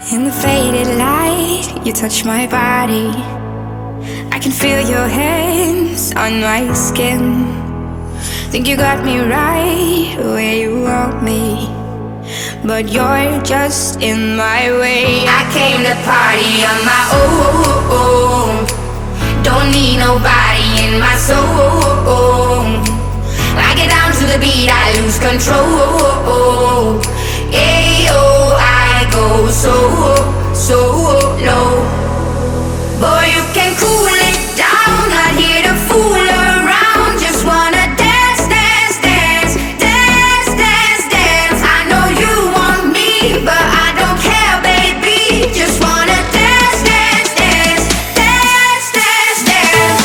In the faded light, you touch my body. I can feel your hands on my skin. Think you got me right where you want me, but you're just in my way. I came to party on my own. Don't need nobody in my soul. I get down to the beat, I lose control. Ayo, I go so low. Boy, you can cool it down, not here to fool around. Just wanna dance, dance, dance, dance, dance, dance. I know you want me, but I don't care, baby. Just wanna dance, dance, dance, dance, dance, dance.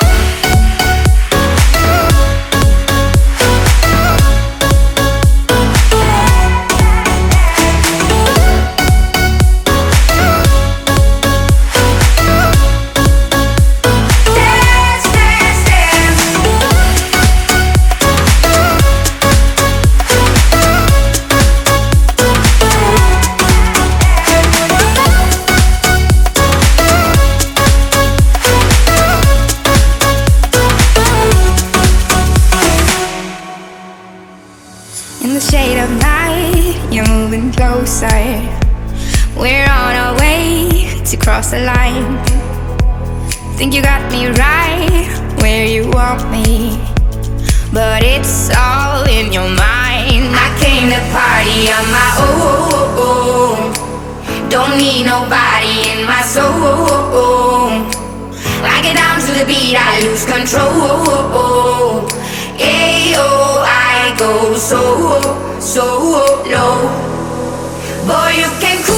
In the shade of night, you're moving closer. We're on our way to cross the line. Think you got me right where you want me, but it's all in your mind. I came to party on my own. Don't need nobody in my soul. I get down to the beat, I lose control. Ayo, I go so low. Boy, you can cool